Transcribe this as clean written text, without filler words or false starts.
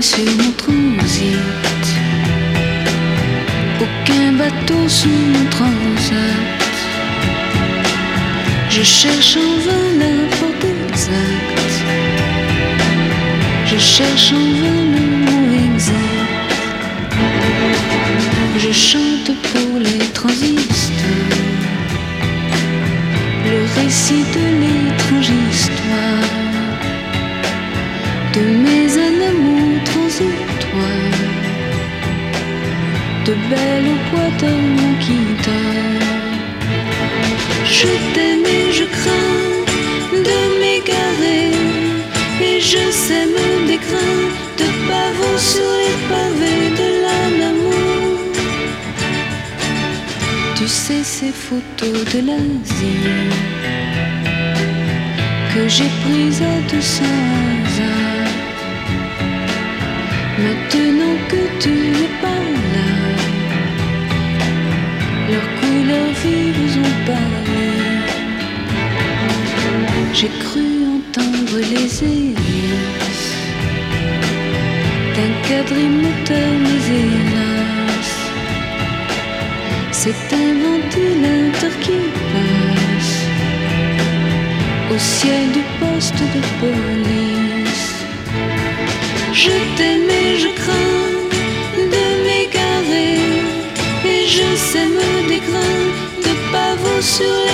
sur mon transit, aucun bateau sous mon transat. Je cherche en vain la porte exacte, je cherche en vain le mot exact. Je chante pour les transistors le récit de l'étrange histoire de mes amours transitoires, de belles boîtes à mon guitare. Je t'aime et je crains de m'égarer, et je sème des grains de pavots sur les pavés de l'amour. Tu sais ces photos de l'Asie que j'ai prises à 200 hasards. Maintenant que tu n'es pas là, leurs couleurs vives ont parlé. J'ai cru entendre les hélices d'un quadrimoteur, mais hélas, c'est un ventilateur qui passe au ciel du poste de police. Je t'aime et je crains de m'égarer, et je sème des grains de pavots sur les